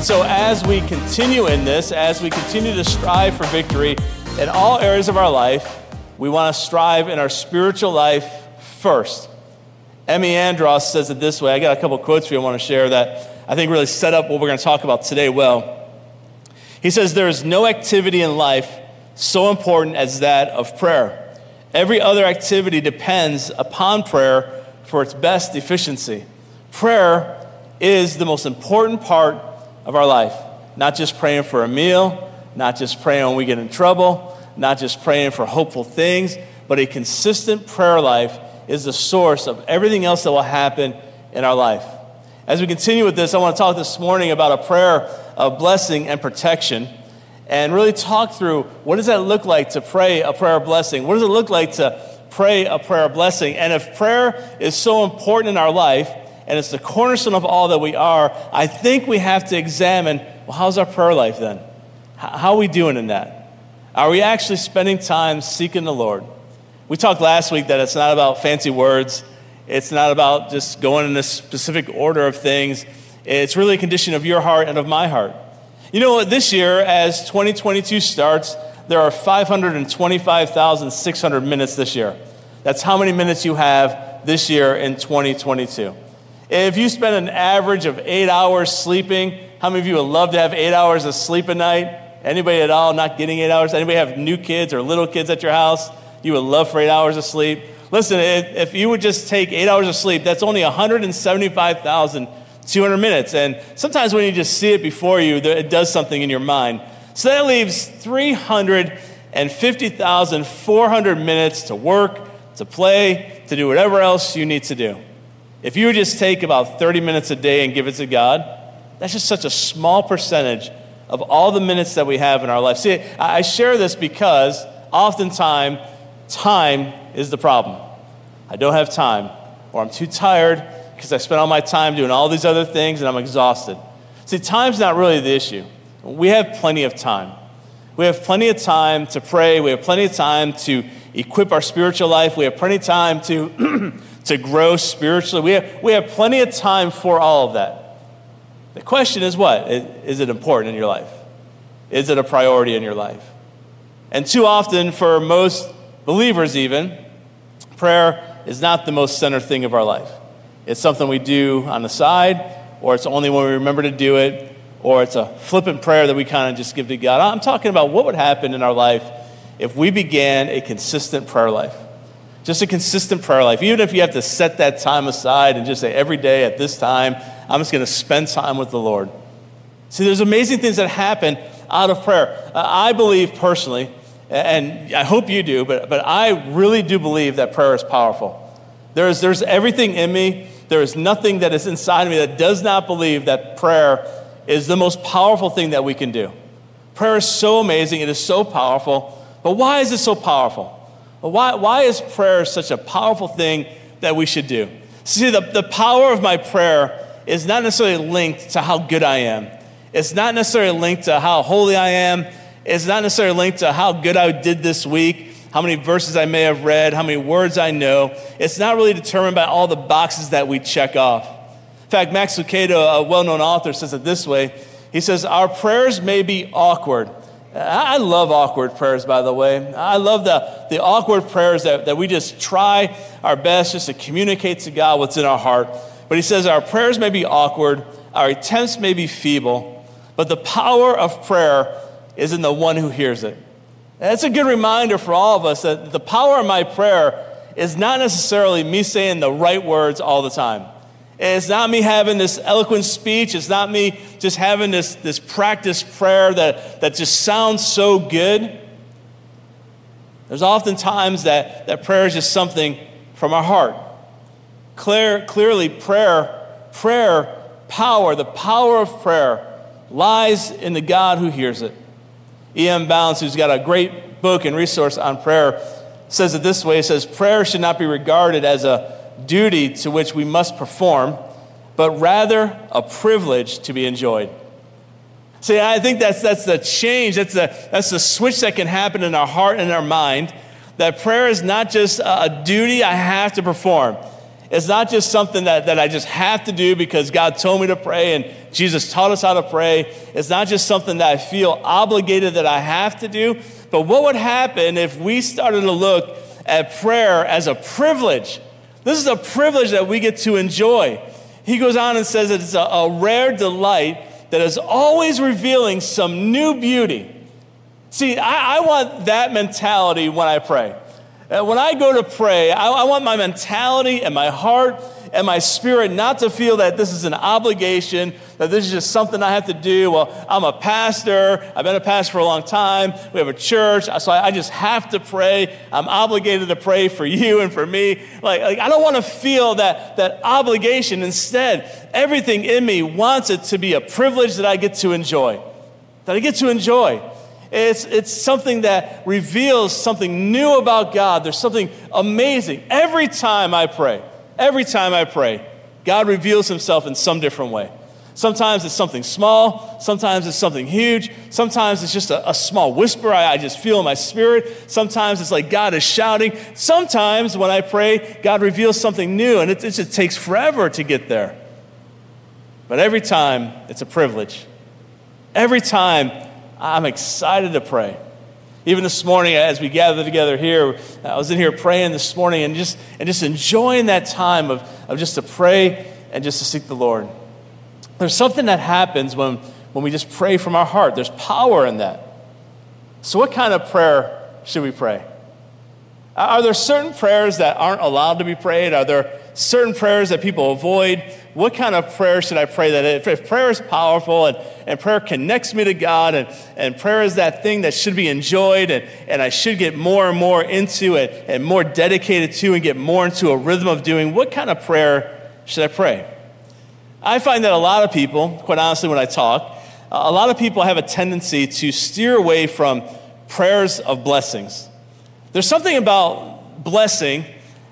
And so as we continue in this, as we continue to strive for victory in all areas of our life, we want to strive in our spiritual life first. Emmy Andros says it this way. I got a couple quotes for you I want to share that I think really set up what we're going to talk about today well. He says, there is no activity in life so important as that of prayer. Every other activity depends upon prayer for its best efficiency. Prayer is the most important part of our life. Not just praying for a meal, not just praying when we get in trouble, not just praying for hopeful things, but a consistent prayer life is the source of everything else that will happen in our life. As we continue with this, I want to talk this morning about a prayer of blessing and protection, and really talk through what does that look like to pray a prayer of blessing? What does it look like to pray a prayer of blessing? And if prayer is so important in our life, and it's the cornerstone of all that we are, I think we have to examine, well, how's our prayer life then? How are we doing in that? Are we actually spending time seeking the Lord? We talked last week that it's not about fancy words. It's not about just going in a specific order of things. It's really a condition of your heart and of my heart. You know what? This year, as 2022 starts, there are 525,600 minutes this year. That's how many minutes you have this year in 2022. If you spend an average of 8 hours sleeping, how many of you would love to have 8 hours of sleep a night? Anybody at all not getting 8 hours? Anybody have new kids or little kids at your house? You would love for 8 hours of sleep. Listen, if you would just take 8 hours of sleep, that's only 175,200 minutes. And sometimes when you just see it before you, it does something in your mind. So that leaves 350,400 minutes to work, to play, to do whatever else you need to do. If you would just take about 30 minutes a day and give it to God, that's just such a small percentage of all the minutes that we have in our life. See, I share this because oftentimes time is the problem. I don't have time, or I'm too tired because I spent all my time doing all these other things and I'm exhausted. See, time's not really the issue. We have plenty of time. We have plenty of time to pray. We have plenty of time to equip our spiritual life. We have plenty of time to to grow spiritually. We have plenty of time for all of that. The question is what? Is it important in your life? Is it a priority in your life? And too often, for most believers even, prayer is not the most center thing of our life. It's something we do on the side, or it's only when we remember to do it, or it's a flippant prayer that we kind of just give to God. I'm talking about what would happen in our life if we began a consistent prayer life. Just a consistent prayer life. Even if you have to set that time aside and just say, every day at this time, I'm just going to spend time with the Lord. See, there's amazing things that happen out of prayer. I believe personally, and I hope you do, but I really do believe that prayer is powerful. There's everything in me. There is nothing that is inside of me that does not believe that prayer is the most powerful thing that we can do. Prayer is so amazing. It is so powerful. But why is it so powerful? Why is prayer such a powerful thing that we should do? See, the power of my prayer is not necessarily linked to how good I am. It's not necessarily linked to how holy I am. It's not necessarily linked to how good I did this week, how many verses I may have read, how many words I know. It's not really determined by all the boxes that we check off. In fact, Max Lucado, a well-known author, says it this way. He says, our prayers may be awkward. I love awkward prayers, by the way. I love the awkward prayers that we just try our best just to communicate to God what's in our heart. But he says our prayers may be awkward, our attempts may be feeble, but the power of prayer is in the one who hears it. And that's a good reminder for all of us that the power of my prayer is not necessarily me saying the right words all the time. It's not me having this eloquent speech. It's not me just having this practice prayer that just sounds so good. There's often times that prayer is just something from our heart. Clearly, prayer, power, the power of prayer lies in the God who hears it. E.M. Bounds, who's got a great book and resource on prayer, says it this way. He says, prayer should not be regarded as a duty to which we must perform, but rather a privilege to be enjoyed. See, I think that's the change. That's the switch that can happen in our heart and our mind, that prayer is not just a duty I have to perform. It's not just something that I just have to do because God told me to pray and Jesus taught us how to pray. It's not just something that I feel obligated that I have to do. But what would happen if we started to look at prayer as a privilege? This is a privilege that we get to enjoy. He goes on and says that it's a rare delight that is always revealing some new beauty. See, I want that mentality when I pray. When I go to pray, I want my mentality and my heart and my spirit not to feel that this is an obligation, that this is just something I have to do. Well, I'm a pastor. I've been a pastor for a long time. We have a church, so I just have to pray. I'm obligated to pray for you and for me. Like I don't want to feel that obligation. Instead, everything in me wants it to be a privilege that I get to enjoy. It's something that reveals something new about God. There's something amazing. Every time I pray, God reveals himself in some different way. Sometimes it's something small. Sometimes it's something huge. Sometimes it's just a small whisper I just feel in my spirit. Sometimes it's like God is shouting. Sometimes when I pray, God reveals something new, and it just takes forever to get there. But every time, it's a privilege. Every time, I'm excited to pray. Even this morning, as we gather together here, I was in here praying this morning and just enjoying that time of just to pray and just to seek the Lord. There's something that happens when we just pray from our heart. There's power in that. So what kind of prayer should we pray? Are there certain prayers that aren't allowed to be prayed? Are there certain prayers that people avoid? What kind of prayer should I pray? That if prayer is powerful and prayer connects me to God and prayer is that thing that should be enjoyed and I should get more and more into it and more dedicated to and get more into a rhythm of doing, what kind of prayer should I pray? I find that a lot of people, quite honestly when I talk, a lot of people have a tendency to steer away from prayers of blessings. There's something about blessing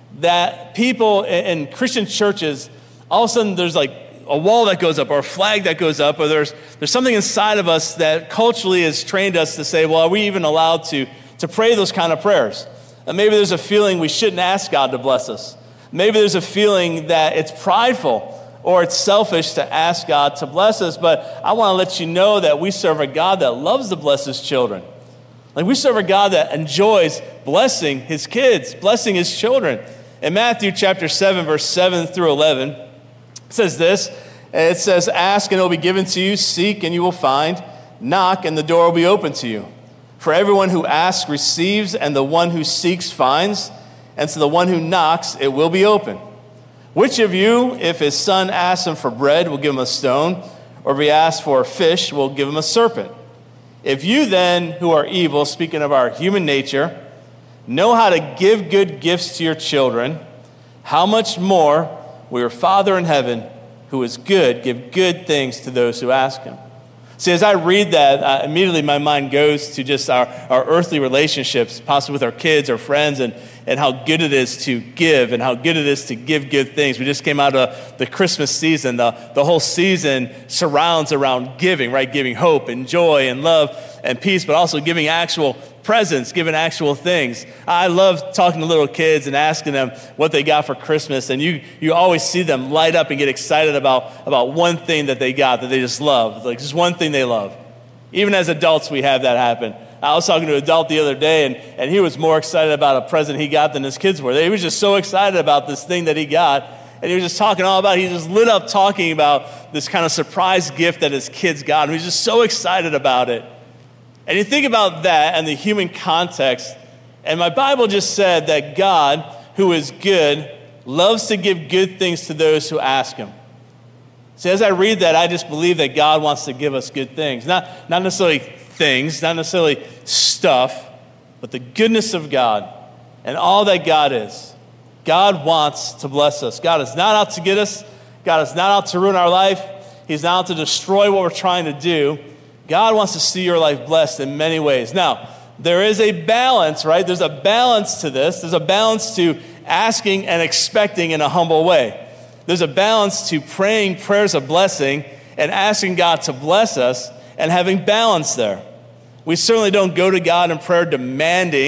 that people in Christian churches, all of a sudden there's like a wall that goes up or a flag that goes up, or there's something inside of us that culturally has trained us to say, well, are we even allowed to pray those kind of prayers? And maybe there's a feeling we shouldn't ask God to bless us. Maybe there's a feeling that it's prideful or it's selfish to ask God to bless us. But I want to let you know that we serve a God that loves to bless his children. Like we serve a God that enjoys blessing his kids, blessing his children. In Matthew chapter 7, verse 7 through 11, it says this. It says, ask and it will be given to you. Seek and you will find. Knock and the door will be open to you. For everyone who asks receives, and the one who seeks finds. And to the one who knocks, it will be open. Which of you, if his son asks him for bread, will give him a stone? Or if he asks for a fish, will give him a serpent? If you then, who are evil, speaking of our human nature, know how to give good gifts to your children, how much more will your Father in heaven, who is good, give good things to those who ask him? See, as I read that, immediately my mind goes to just our earthly relationships, possibly with our kids or friends, and how good it is to give and how good it is to give good things. We just came out of the Christmas season. The whole season surrounds around giving, right? Giving hope and joy and love and peace, but also giving actual presents, giving actual things. I love talking to little kids and asking them what they got for Christmas, and you always see them light up and get excited about one thing that they got that they just love, like just one thing they love. Even as adults, we have that happen. I was talking to an adult the other day, and he was more excited about a present he got than his kids were. He was just so excited about this thing that he got, and he was just talking all about it. He just lit up talking about this kind of surprise gift that his kids got, and he was just so excited about it. And you think about that and the human context, and my Bible just said that God, who is good, loves to give good things to those who ask him. See, as I read that, I just believe that God wants to give us good things. Not necessarily things, not necessarily stuff, but the goodness of God and all that God is. God wants to bless us. God is not out to get us. God is not out to ruin our life. He's not out to destroy what we're trying to do. God wants to see your life blessed in many ways. Now, there is a balance, right? There's a balance to this. There's a balance to asking and expecting in a humble way. There's a balance to praying prayers of blessing and asking God to bless us and having balance there. We certainly don't go to God in prayer demanding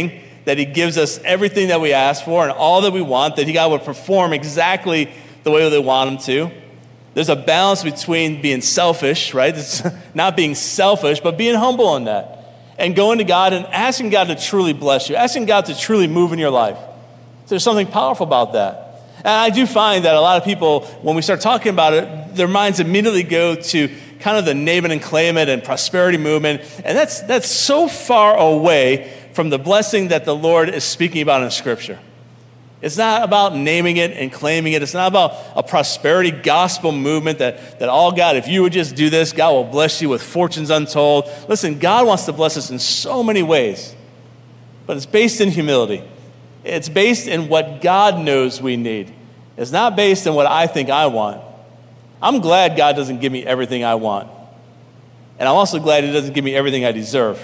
that he gives us everything that we ask for and all that we want, that God would perform exactly the way they want him to. There's a balance between being selfish, right? It's not being selfish, but being humble in that. And going to God and asking God to truly bless you, asking God to truly move in your life. So there's something powerful about that. And I do find that a lot of people, when we start talking about it, their minds immediately go to kind of the name it and claim it and prosperity movement. And that's so far away from the blessing that the Lord is speaking about in Scripture. It's not about naming it and claiming it. It's not about a prosperity gospel movement that all God, if you would just do this, God will bless you with fortunes untold. Listen, God wants to bless us in so many ways, but it's based in humility. It's based in what God knows we need. It's not based in what I think I want. I'm glad God doesn't give me everything I want. And I'm also glad he doesn't give me everything I deserve.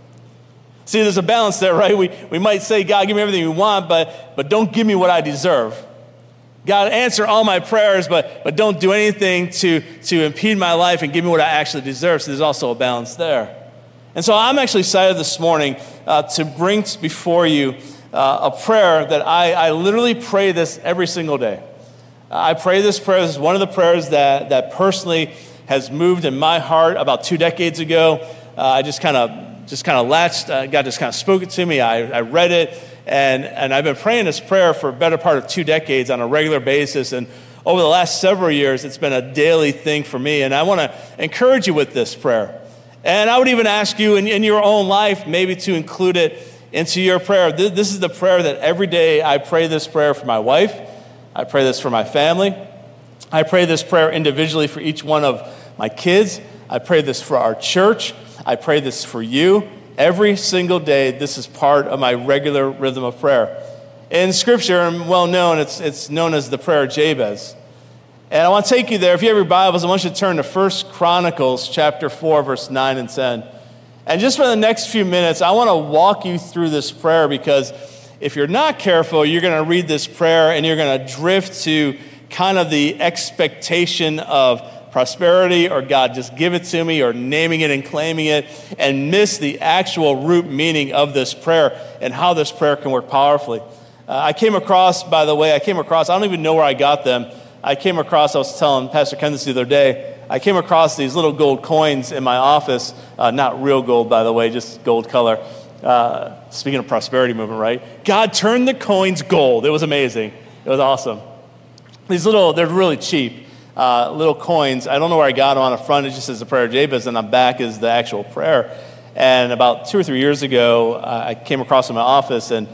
See, there's a balance there, right? We might say, God, give me everything you want, but don't give me what I deserve. God, answer all my prayers, but don't do anything to impede my life and give me what I actually deserve. So there's also a balance there. And so I'm actually excited this morning to bring before you a prayer that I literally pray this every single day. I pray this prayer. This is one of the prayers that personally has moved in my heart about 2 decades ago. I just kind of latched. God just kind of spoke it to me. I read it, and I've been praying this prayer for a better part of 2 decades on a regular basis. And over the last several years, it's been a daily thing for me. And I want to encourage you with this prayer. And I would even ask you in your own life maybe to include it into your prayer. This is the prayer that every day I pray this prayer for my wife. I pray this for my family. I pray this prayer individually for each one of my kids. I pray this for our church. I pray this for you. Every single day, this is part of my regular rhythm of prayer. In Scripture, and well known, it's known as the prayer of Jabez. And I want to take you there. If you have your Bibles, I want you to turn to 1 Chronicles chapter 4, verse 9 and 10. And just for the next few minutes, I want to walk you through this prayer, because if you're not careful, you're going to read this prayer and you're going to drift to kind of the expectation of prosperity, or God, just give it to me, or naming it and claiming it, and miss the actual root meaning of this prayer and how this prayer can work powerfully. I came across, I don't even know where I got them. I was telling Pastor Ken this the other day, I came across these little gold coins in my office, not real gold, by the way, just gold color. Speaking of prosperity movement, right? God turned the coins gold. It was amazing. It was awesome. They're really cheap. Little coins. I don't know where I got them. On the front, it just says the prayer of Jabez, and on the back is the actual prayer. And about 2 or 3 years ago, I came across them in my office, and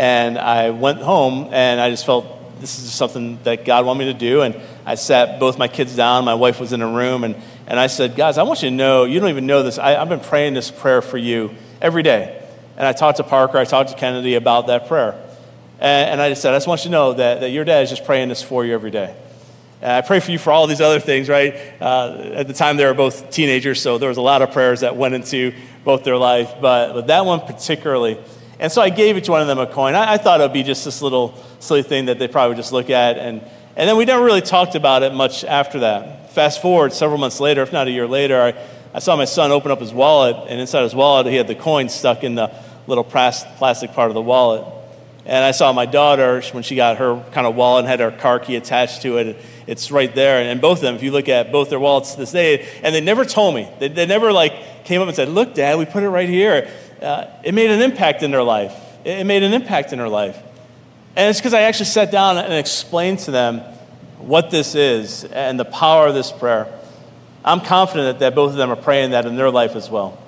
I went home, and I just felt this is just something that God wanted me to do. And I sat both my kids down. My wife was in a room, and I said, guys, I want you to know, you don't even know this. I've been praying this prayer for you every day. And I talked to Parker, I talked to Kennedy about that prayer. And I just said, I just want you to know that your dad is just praying this for you every day. And I pray for you for all these other things, right? At the time, they were both teenagers, so there was a lot of prayers that went into both their life, but that one particularly. And so I gave each one of them a coin. I thought it would be just this little silly thing that they probably would just look at. And then we never really talked about it much after that. Fast forward several months later, if not a year later, I saw my son open up his wallet, and inside his wallet, he had the coin stuck in the little plastic part of the wallet. And I saw my daughter, when she got her kind of wallet and had her car key attached to it, it's right there. And both of them, if you look at both their wallets this day, and they never told me. They never came up and said, look, Dad, we put it right here. It made an impact in their life. It made an impact in their life. And it's because I actually sat down and explained to them what this is and the power of this prayer. I'm confident that both of them are praying that in their life as well.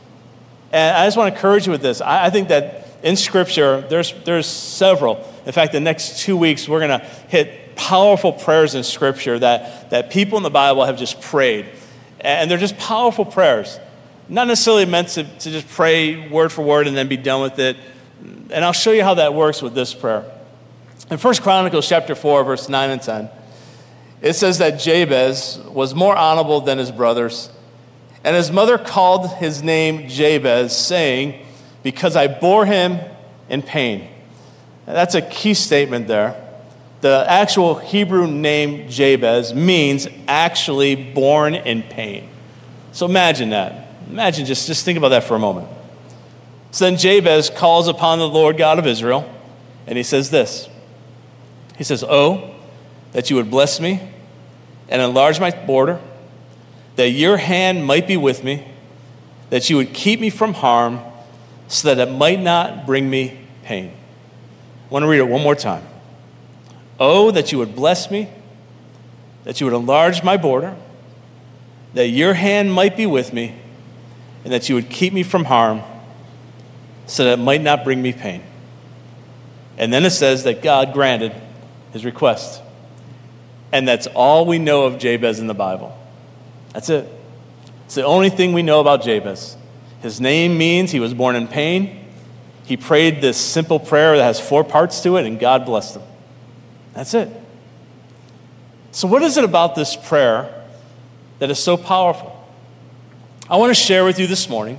And I just want to encourage you with this. I think that in Scripture, there's several. In fact, the next 2 weeks, we're going to hit powerful prayers in Scripture that people in the Bible have just prayed. And they're just powerful prayers. Not necessarily meant to just pray word for word and then be done with it. And I'll show you how that works with this prayer. In 1 Chronicles chapter 4, verse 9 and 10, it says that Jabez was more honorable than his brothers, and his mother called his name Jabez, saying, because I bore him in pain. And that's a key statement there. The actual Hebrew name Jabez means actually born in pain. So imagine that. Imagine, just think about that for a moment. So then Jabez calls upon the Lord God of Israel, and he says this. He says, "Oh, that you would bless me and enlarge my border, that your hand might be with me, that you would keep me from harm, so that it might not bring me pain." I want to read it one more time. "Oh, that you would bless me, that you would enlarge my border, that your hand might be with me, and that you would keep me from harm, so that it might not bring me pain." And then it says that God granted his request. And that's all we know of Jabez in the Bible. That's it. It's the only thing we know about Jabez. His name means he was born in pain. He prayed this simple prayer that has 4 parts to it, and God blessed him. That's it. So what is it about this prayer that is so powerful? I want to share with you this morning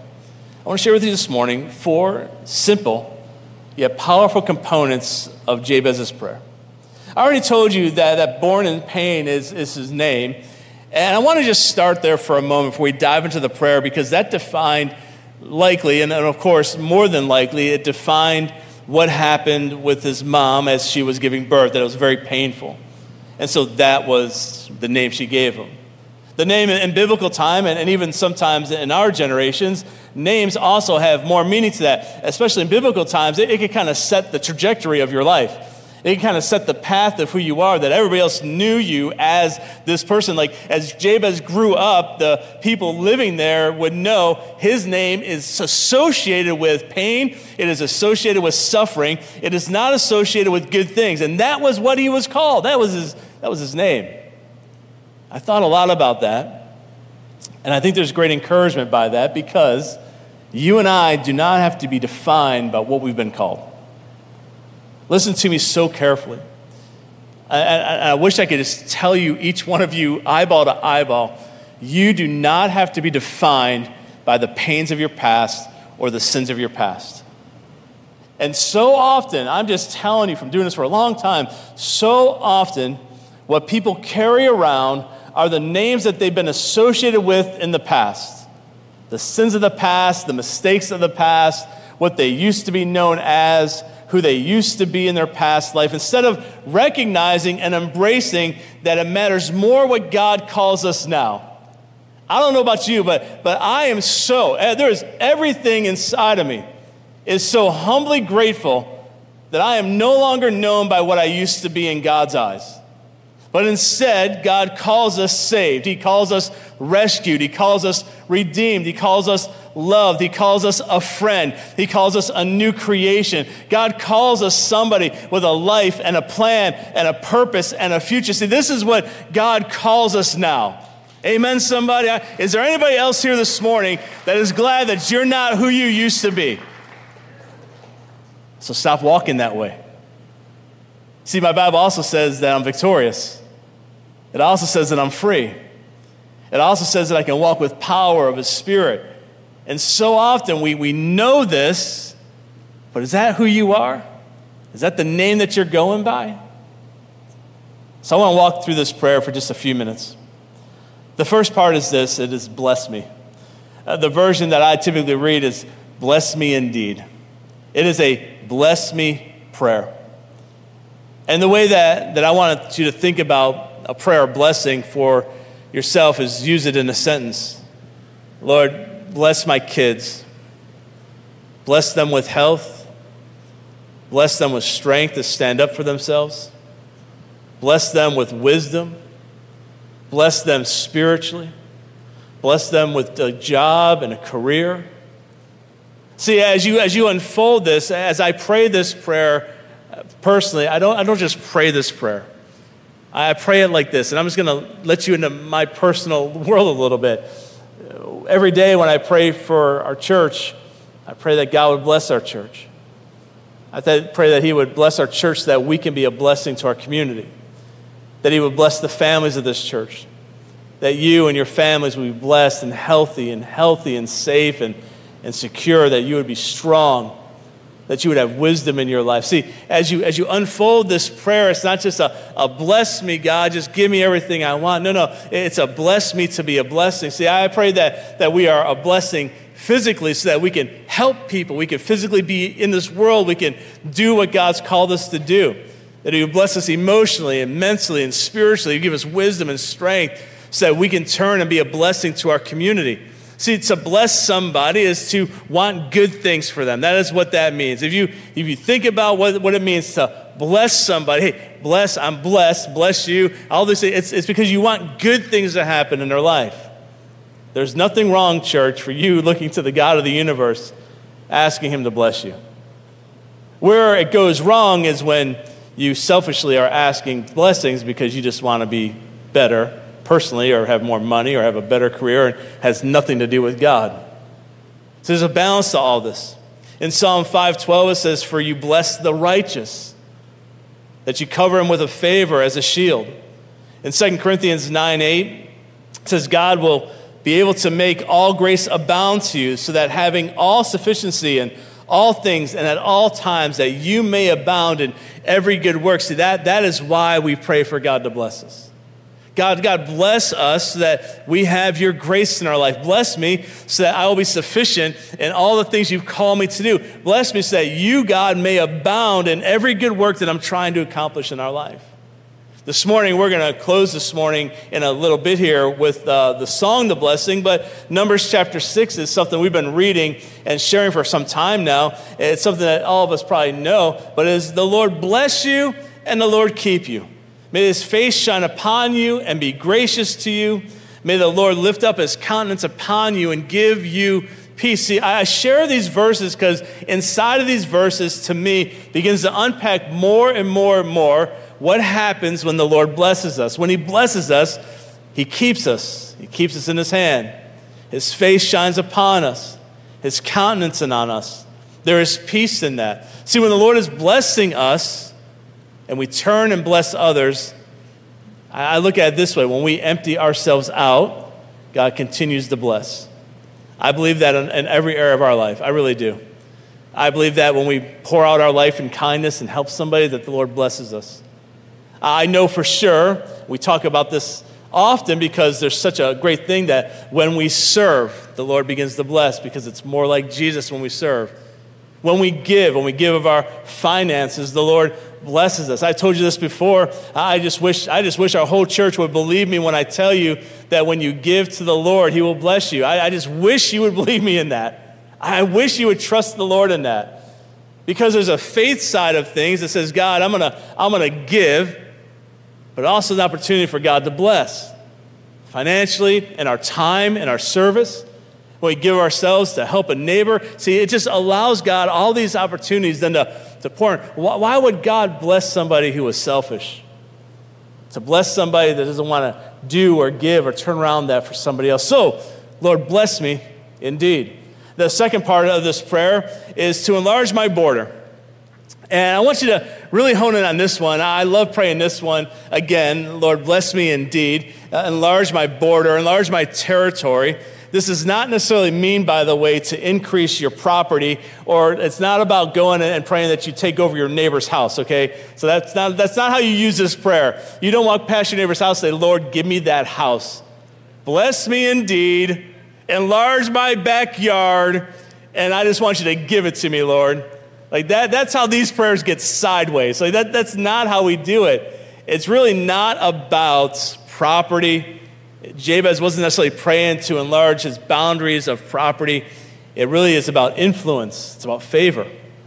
4 simple yet powerful components of Jabez's prayer. I already told you that born in pain is his name. And I want to just start there for a moment before we dive into the prayer, because that defined likely, and of course more than likely, it defined what happened with his mom as she was giving birth, that it was very painful. And so that was the name she gave him. The name in biblical time, and even sometimes in our generations, names also have more meaning to that. Especially in biblical times, it can kind of set the trajectory of your life. It can kind of set the path of who you are, that everybody else knew you as this person. Like as Jabez grew up, the people living there would know his name is associated with pain. It is associated with suffering. It is not associated with good things. And that was what he was called. That was his name. I thought a lot about that. And I think there's great encouragement by that, because you and I do not have to be defined by what we've been called. Listen to me so carefully. I wish I could just tell you, each one of you, eyeball to eyeball, you do not have to be defined by the pains of your past or the sins of your past. And so often, I'm just telling you from doing this for a long time, so often what people carry around are the names that they've been associated with in the past. The sins of the past, the mistakes of the past, what they used to be known as, who they used to be in their past life, instead of recognizing and embracing that it matters more what God calls us now. I don't know about you, but I am there's everything inside of me is so humbly grateful that I am no longer known by what I used to be in God's eyes. But instead, God calls us saved. He calls us rescued. He calls us redeemed. He calls us loved. He calls us a friend. He calls us a new creation. God calls us somebody with a life and a plan and a purpose and a future. See, this is what God calls us now. Amen, somebody? Is there anybody else here this morning that is glad that you're not who you used to be? So stop walking that way. See, my Bible also says that I'm victorious. It also says that I'm free. It also says that I can walk with power of His Spirit. And so often we know this, but is that who you are? Is that the name that you're going by? So I want to walk through this prayer for just a few minutes. The first part is this: it is bless me. The version that I typically read is bless me indeed. It is a bless me prayer. And the way that I want you to think about a prayer of blessing for yourself is use it in a sentence. Lord, bless my kids. Bless them with health. Bless them with strength to stand up for themselves. Bless them with wisdom. Bless them spiritually. Bless them with a job and a career. See, as you unfold this, as I pray this prayer, personally, I don't just pray this prayer. I pray it like this, and I'm just going to let you into my personal world a little bit. Every day when I pray for our church, I pray that God would bless our church. I pray that He would bless our church so that we can be a blessing to our community, that He would bless the families of this church, that you and your families would be blessed and healthy and safe and secure, that you would be strong, that you would have wisdom in your life. See, as you unfold this prayer, it's not just a bless me, God, just give me everything I want. No, it's a bless me to be a blessing. See, I pray that we are a blessing physically so that we can help people. We can physically be in this world. We can do what God's called us to do. That he would bless us emotionally and mentally and spiritually. He'd give us wisdom and strength so that we can turn and be a blessing to our community. See, to bless somebody is to want good things for them. That is what that means. If you think about what it means to bless somebody, hey, I'm blessed, bless you, all this, it's because you want good things to happen in their life. There's nothing wrong, church, for you looking to the God of the universe, asking him to bless you. Where it goes wrong is when you selfishly are asking blessings because you just want to be better personally or have more money or have a better career and has nothing to do with God. So there's a balance to all this. In Psalm 5:12 it says, "For you bless the righteous, that you cover him with a favor as a shield." In 2 Corinthians 9:8 it says, "God will be able to make all grace abound to you, so that having all sufficiency in all things and at all times, that you may abound in every good work." See, that is why we pray for God to bless us. God, bless us so that we have your grace in our life. Bless me so that I will be sufficient in all the things you've called me to do. Bless me so that you, God, may abound in every good work that I'm trying to accomplish in our life. This morning, we're going to close this morning in a little bit here with the song, The Blessing, but Numbers chapter 6 is something we've been reading and sharing for some time now. It's something that all of us probably know, but it is, "The Lord bless you and the Lord keep you. May his face shine upon you and be gracious to you. May the Lord lift up his countenance upon you and give you peace." See, I share these verses because inside of these verses, to me, begins to unpack more and more and more what happens when the Lord blesses us. When he blesses us, he keeps us. He keeps us in his hand. His face shines upon us. His countenance is on us. There is peace in that. See, when the Lord is blessing us and we turn and bless others, I look at it this way. When we empty ourselves out, God continues to bless. I believe that in every area of our life. I really do. I believe that when we pour out our life in kindness and help somebody, that the Lord blesses us. I know for sure, we talk about this often because there's such a great thing that when we serve, the Lord begins to bless because it's more like Jesus when we serve. When we give of our finances, the Lord blesses us. I told you this before. I just wish our whole church would believe me when I tell you that when you give to the Lord, he will bless you. I just wish you would believe me in that. I wish you would trust the Lord in that. Because there's a faith side of things that says, God, I'm gonna give, but also an opportunity for God to bless. Financially, in our time, in our service, when we give ourselves to help a neighbor. See, it just allows God all these opportunities then to pour in. Why would God bless somebody who was selfish? To bless somebody that doesn't want to do or give or turn around that for somebody else. So, Lord, bless me indeed. The second part of this prayer is to enlarge my border. And I want you to really hone in on this one. I love praying this one. Again, Lord, bless me indeed. Enlarge my border, enlarge my territory. This does not necessarily mean, by the way, to increase your property, or it's not about going and praying that you take over your neighbor's house, okay? So that's not how you use this prayer. You don't walk past your neighbor's house and say, Lord, give me that house. Bless me indeed. Enlarge my backyard, and I just want you to give it to me, Lord. Like that's how these prayers get sideways. Like that's not how we do it. It's really not about property. Jabez wasn't necessarily praying to enlarge his boundaries of property. It really is about influence. It's about favor.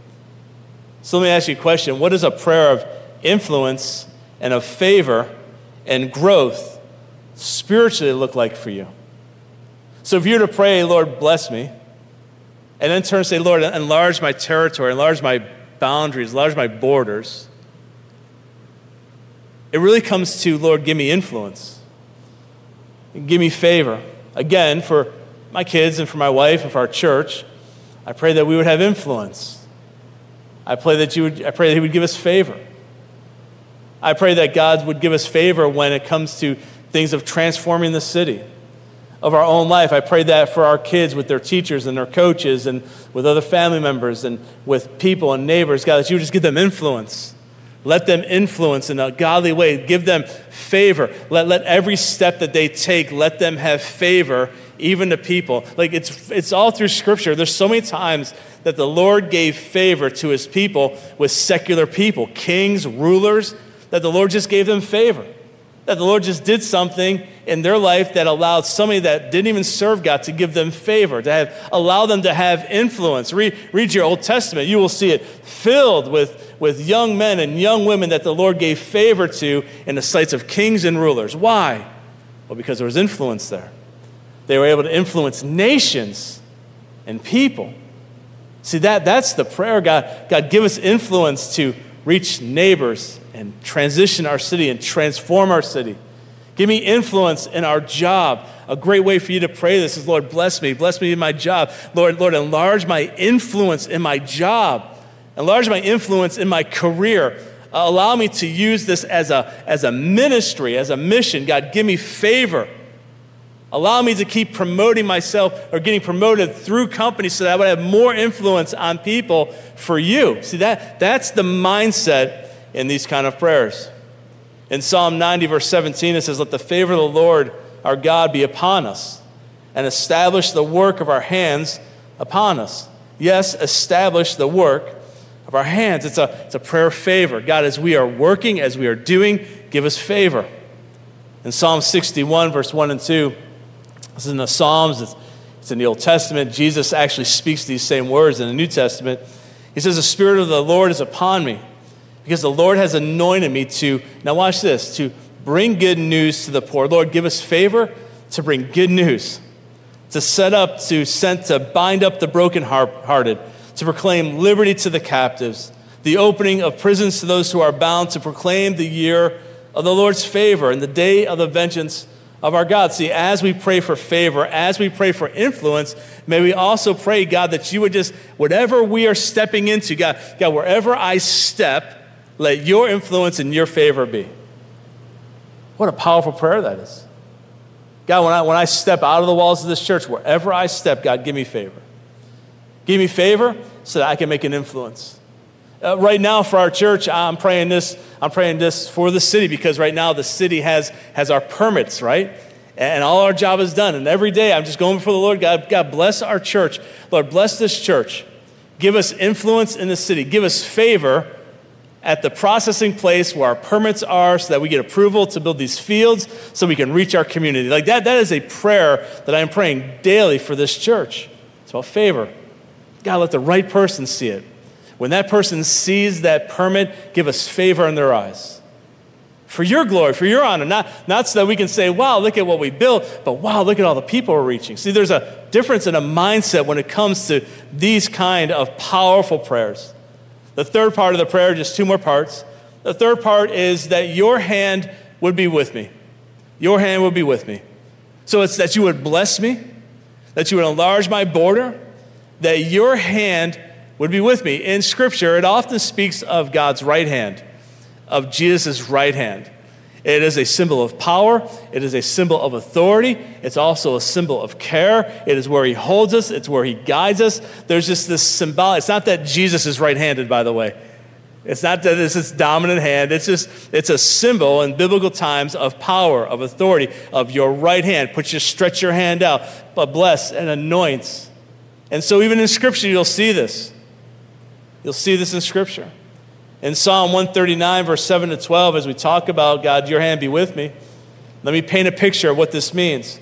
So let me ask you a question. What does a prayer of influence and of favor and growth spiritually look like for you? So if you were to pray, Lord, bless me, and then turn and say, Lord, enlarge my territory, enlarge my boundaries, enlarge my borders, it really comes to, Lord, give me influence. Give me favor. Again, for my kids and for my wife and for our church, I pray that we would have influence. I pray that he would give us favor. I pray that God would give us favor when it comes to things of transforming the city, of our own life. I pray that for our kids with their teachers and their coaches and with other family members and with people and neighbors. God, that you would just give them influence. Let them influence in a godly way. Give them favor. Let every step that they take, let them have favor even to people. Like it's all through Scripture. There's so many times that the Lord gave favor to his people with secular people, kings, rulers, that the Lord just gave them favor. That the Lord just did something in their life that allowed somebody that didn't even serve God to give them favor, allow them to have influence. Read your Old Testament. You will see it filled with young men and young women that the Lord gave favor to in the sights of kings and rulers. Why? Well, because there was influence there. They were able to influence nations and people. See, that's the prayer. God, give us influence to reach neighbors and transition our city and transform our city. Give me influence in our job. A great way for you to pray this is, Lord, bless me in my job. Lord, enlarge my influence in my job. Enlarge my influence in my career. Allow me to use this as a ministry, as a mission. God, give me favor. Allow me to keep promoting myself or getting promoted through companies so that I would have more influence on people for you. See, that's the mindset in these kind of prayers. In Psalm 90, verse 17, it says, let the favor of the Lord our God be upon us and establish the work of our hands upon us. Yes, establish the work of our hands. It's a prayer of favor. God, as we are working, as we are doing, give us favor. In Psalm 61, verse 1 and 2, this is in the Psalms, it's in the Old Testament. Jesus actually speaks these same words in the New Testament. He says, the Spirit of the Lord is upon me, because the Lord has anointed me to, now watch this, to bring good news to the poor. Lord, give us favor to bring good news, to bind up the brokenhearted, to proclaim liberty to the captives, the opening of prisons to those who are bound, to proclaim the year of the Lord's favor and the day of the vengeance of our God. See, as we pray for favor, as we pray for influence, may we also pray, God, that you would just, whatever we are stepping into, God, wherever I step, let your influence and your favor be. What a powerful prayer that is. God, when I step out of the walls of this church, wherever I step, God, give me favor. Give me favor so that I can make an influence. Right now for our church, I'm praying this for the city, because right now the city has our permits, right? And all our job is done. And every day I'm just going before the Lord. God, bless our church. Lord, bless this church. Give us influence in the city. Give us favor at the processing place where our permits are, so that we get approval to build these fields so we can reach our community. Like that is a prayer that I'm praying daily for this church. It's about favor. God, let the right person see it. When that person sees that permit, give us favor in their eyes. For your glory, for your honor, not so that we can say, wow, look at what we built, but wow, look at all the people we're reaching. See, there's a difference in a mindset when it comes to these kind of powerful prayers. The third part of the prayer, just two more parts. The third part is that your hand would be with me. Your hand would be with me. So it's that you would bless me, that you would enlarge my border, that your hand would be with me. In Scripture, it often speaks of God's right hand, of Jesus' right hand. It is a symbol of power. It is a symbol of authority. It's also a symbol of care. It is where he holds us. It's where he guides us. There's just this symbolic. It's not that Jesus is right-handed, by the way. It's not that it's his dominant hand. It's a symbol in biblical times of power, of authority, of your right hand. Stretch your hand out, but bless and anoints. And so even in Scripture, you'll see this. You'll see this in Scripture. In Psalm 139, verse 7 to 12, as we talk about, God, your hand be with me, let me paint a picture of what this means. It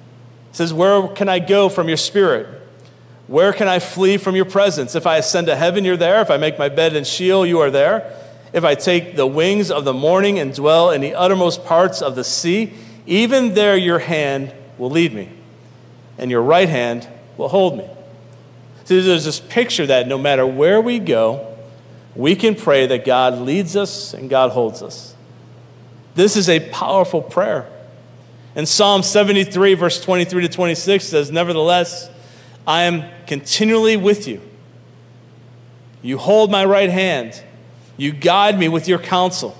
says, where can I go from your spirit? Where can I flee from your presence? If I ascend to heaven, you're there. If I make my bed in Sheol, you are there. If I take the wings of the morning and dwell in the uttermost parts of the sea, even there your hand will lead me, and your right hand will hold me. So there's this picture that no matter where we go, we can pray that God leads us and God holds us. This is a powerful prayer. In Psalm 73, verse 23 to 26 says, nevertheless, I am continually with you. You hold my right hand. You guide me with your counsel.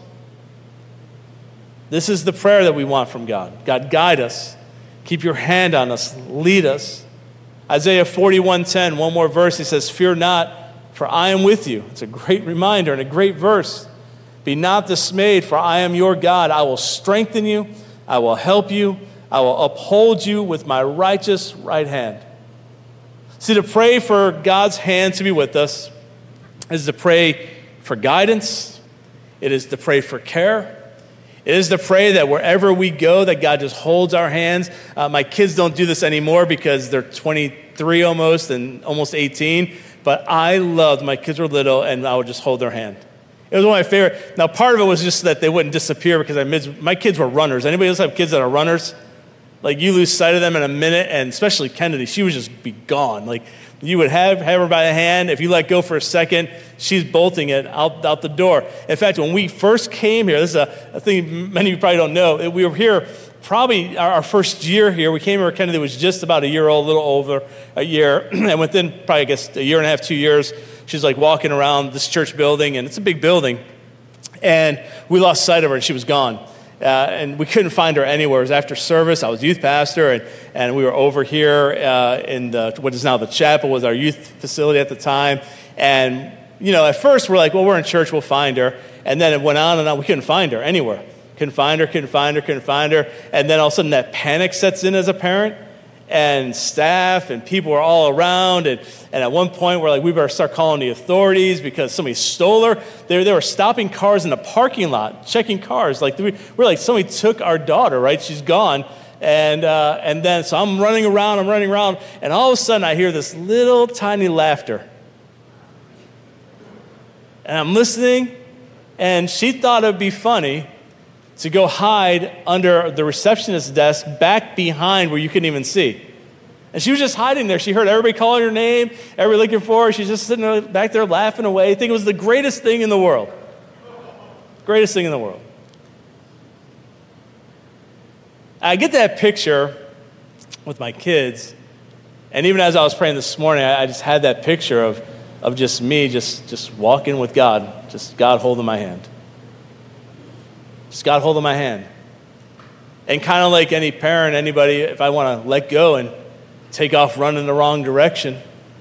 This is the prayer that we want from God. God, guide us. Keep your hand on us. Lead us. Isaiah 41:10, one more verse, he says, fear not, for I am with you. It's a great reminder and a great verse. Be not dismayed, for I am your God. I will strengthen you. I will help you. I will uphold you with my righteous right hand. See, to pray for God's hand to be with us is to pray for guidance. It is to pray for care. It is to pray that wherever we go, that God just holds our hands. My kids don't do this anymore because they're 23 almost and almost 18. But I loved, my kids were little, and I would just hold their hand. It was one of my favorite. Now, part of it was just that they wouldn't disappear because my kids were runners. Anybody else have kids that are runners? Like, you lose sight of them in a minute, and especially Kennedy, she would just be gone. Like, you would have her by the hand. If you let go for a second, she's bolting it out the door. In fact, when we first came here, this is a thing many of you probably don't know. We were here probably our first year here. We came here, Kennedy was just about a year old, a little over a year. And within probably, I guess, a year and a half, 2 years, she's like walking around this church building, and it's a big building. And we lost sight of her, and she was gone. And we couldn't find her anywhere. It was after service. I was youth pastor, and we were over here in what is now the chapel, was our youth facility at the time. And, at first we're like, well, we're in church, we'll find her. And then it went on and on. We couldn't find her anywhere. Couldn't find her. And then all of a sudden that panic sets in as a parent. And staff and people were all around. And at one point, we're like, we better start calling the authorities because somebody stole her. They were stopping cars in the parking lot, checking cars. Like, we're like, somebody took our daughter, right? She's gone. And then, so I'm running around. And all of a sudden, I hear this little tiny laughter. And I'm listening. And she thought it would be funny to go hide under the receptionist's desk back behind where you couldn't even see. And she was just hiding there. She heard everybody calling her name, everybody looking for her. She's just sitting back there laughing away. I think it was the greatest thing in the world. Greatest thing in the world. I get that picture with my kids, and even as I was praying this morning, I just had that picture of just me just walking with God, just God holding my hand. Just God holding my hand. And kind of like any parent, anybody, if I want to let go and take off running the wrong direction,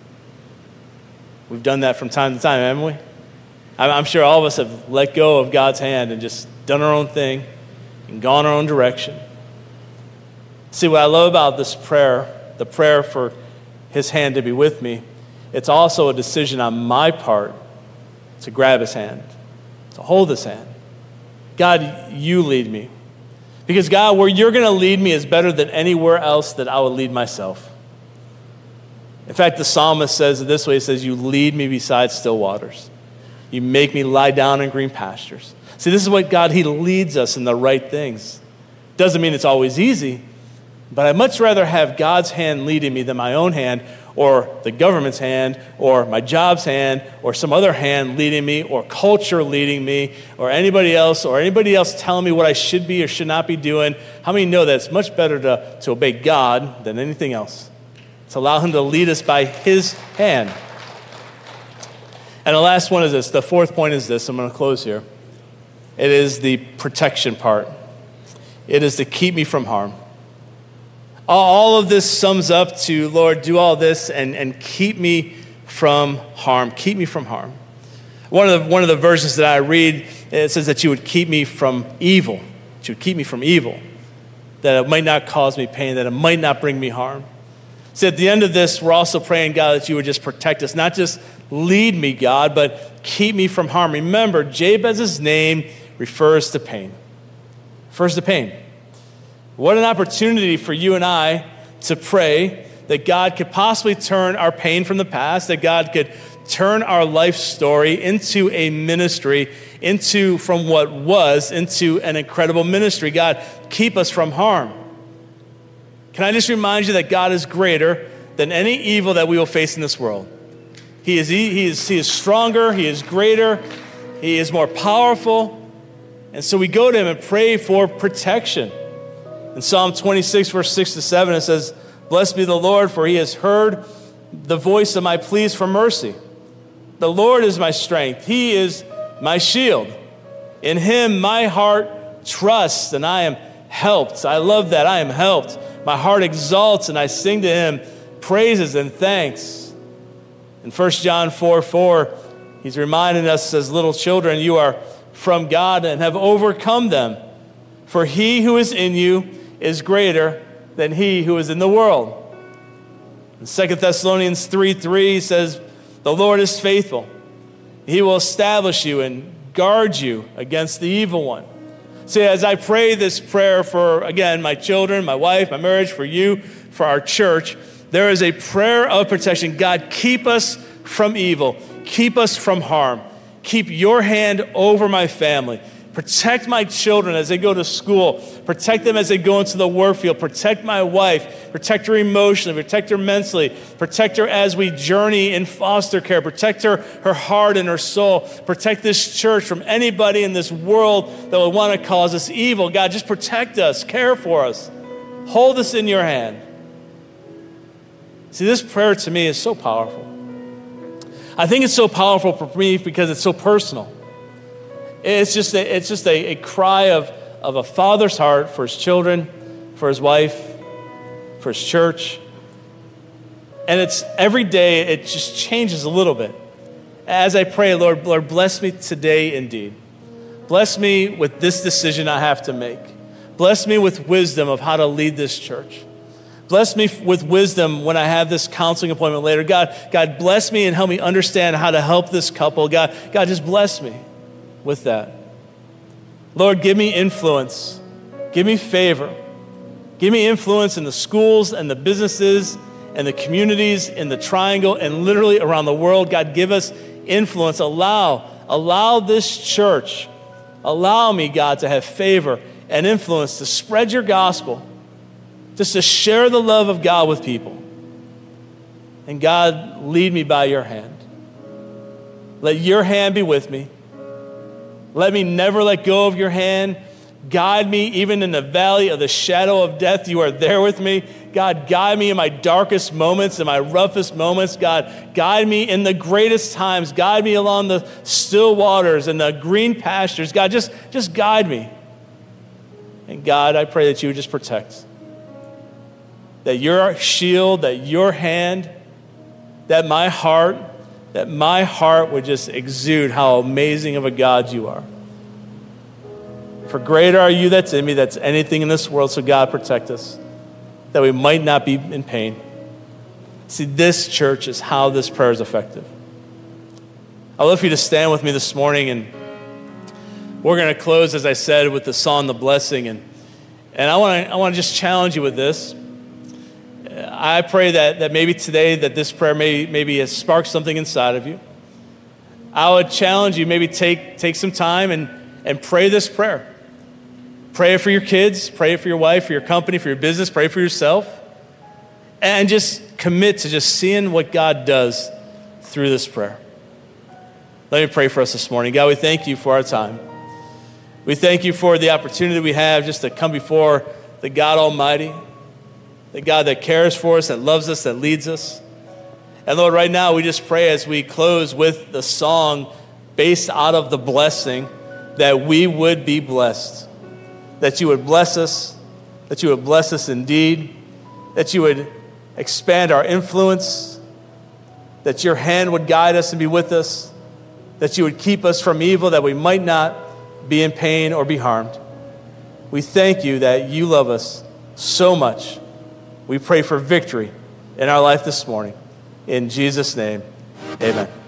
we've done that from time to time, haven't we? I'm sure all of us have let go of God's hand and just done our own thing and gone our own direction. See, what I love about this prayer, the prayer for his hand to be with me, it's also a decision on my part to grab his hand, to hold his hand. God, you lead me. Because God, where you're going to lead me is better than anywhere else that I would lead myself. In fact, the psalmist says it this way. He says, you lead me beside still waters. You make me lie down in green pastures. See, this is what God, he leads us in the right things. Doesn't mean it's always easy, but I'd much rather have God's hand leading me than my own hand, or the government's hand, or my job's hand, or some other hand leading me, or culture leading me, or anybody else telling me what I should be or should not be doing. How many know that it's much better to obey God than anything else? To allow him to lead us by his hand. And the last one is this. The fourth point is this. I'm going to close here. It is the protection part. It is to keep me from harm. All of this sums up to, Lord, do all this and keep me from harm. Keep me from harm. One of the verses that I read, it says that you would keep me from evil. That you would keep me from evil. That it might not cause me pain. That it might not bring me harm. So at the end of this, we're also praying, God, that you would just protect us. Not just lead me, God, but keep me from harm. Remember, Jabez's name refers to pain. Refers to pain. What an opportunity for you and I to pray that God could possibly turn our pain from the past, that God could turn our life story into a ministry, from what was into an incredible ministry. God, keep us from harm. Can I just remind you that God is greater than any evil that we will face in this world? He is stronger, he is greater, he is more powerful. And so we go to him and pray for protection. In Psalm 26, verse 6 to 7, it says, blessed be the Lord, for he has heard the voice of my pleas for mercy. The Lord is my strength. He is my shield. In him my heart trusts, and I am helped. I love that. I am helped. My heart exalts, and I sing to him praises and thanks. In 1 John 4:4, he's reminding us as little children, you are from God and have overcome them. For he who is in you is greater than he who is in the world. In 2 Thessalonians 3:3 says, the Lord is faithful. He will establish you and guard you against the evil one. See, as I pray this prayer for, again, my children, my wife, my marriage, for you, for our church, there is a prayer of protection. God, keep us from evil. Keep us from harm. Keep your hand over my family. Protect my children as they go to school. Protect them as they go into the work field. Protect my wife. Protect her emotionally. Protect her mentally. Protect her as we journey in foster care. Protect her heart and her soul. Protect this church from anybody in this world that would want to cause us evil. God, just protect us. Care for us. Hold us in your hand. See, this prayer to me is so powerful. I think it's so powerful for me because it's so personal. It's just a cry of a father's heart for his children, for his wife, for his church. And it's every day, it just changes a little bit. As I pray, Lord, bless me today indeed. Bless me with this decision I have to make. Bless me with wisdom of how to lead this church. Bless me with wisdom when I have this counseling appointment later. God, bless me and help me understand how to help this couple. God, just bless me with that. Lord, give me influence. Give me favor. Give me influence in the schools and the businesses and the communities in the triangle and literally around the world. God, give us influence. Allow this church, allow me, God, to have favor and influence to spread your gospel, just to share the love of God with people. And God, lead me by your hand. Let your hand be with me. Let me never let go of your hand. Guide me even in the valley of the shadow of death. You are there with me. God, guide me in my darkest moments, in my roughest moments. God, guide me in the greatest times. Guide me along the still waters and the green pastures. God, just guide me. And God, I pray that you would just protect. That your shield, that your hand, that my heart would just exude how amazing of a God you are. For greater are you that's in me, that's anything in this world. So God, protect us, that we might not be in pain. See, this church is how this prayer is effective. I'd love for you to stand with me this morning, and we're going to close, as I said, with the song, The Blessing. And I want to just challenge you with this. I pray that maybe today that this prayer maybe has sparked something inside of you. I would challenge you, maybe take some time and pray this prayer. Pray it for your kids, pray it for your wife, for your company, for your business, pray for yourself. And just commit to just seeing what God does through this prayer. Let me pray for us this morning. God, we thank you for our time. We thank you for the opportunity we have just to come before the God Almighty, the God that cares for us, that loves us, that leads us. And Lord, right now we just pray as we close with the song based out of the blessing, that we would be blessed, that you would bless us, that you would bless us indeed, that you would expand our influence, that your hand would guide us and be with us, that you would keep us from evil, that we might not be in pain or be harmed. We thank you that you love us so much. We pray for victory in our life this morning. In Jesus' name, amen.